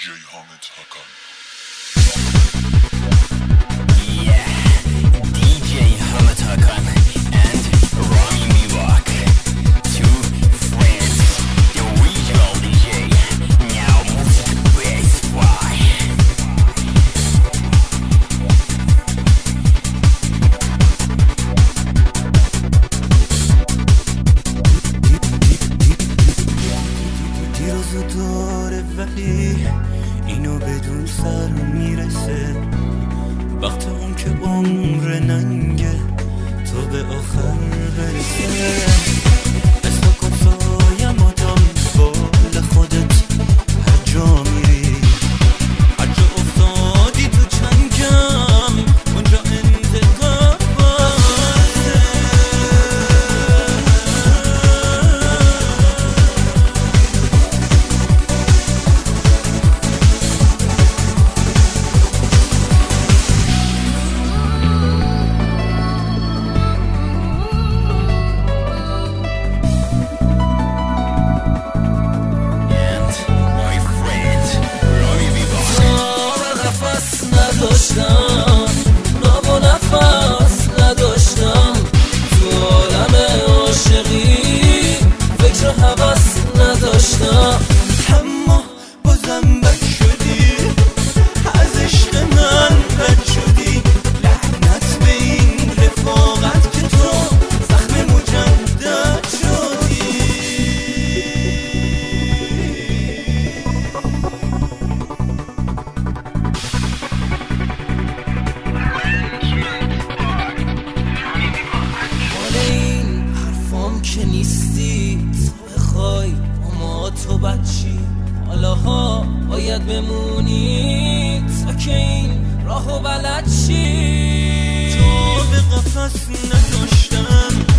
DJ Hamid Hakan. Yeah, DJ Hamid Hakan and Rami Milak, two friends, the original DJ, now music based by دیروز داره ولی اینو بدون سر میرسه وقت اون که عمر ننگه تو به آخر برسه استا کن سایم آدم بال خودت هر جا میری هر جا افتادی تو چنگم اونجا انتقام نداشتم ناب و نفس نداشتم تو عالم عاشقی فکر و حوث نداشتم اما بازم بد شدی از عشق من رد شدی لعنت به این رفاقت که تو زخم مجدد شدی که نیستی تو بخوای اما تو بچی حالاها باید بمونی تا که این راهو بلد چی تو به قفس نداشتم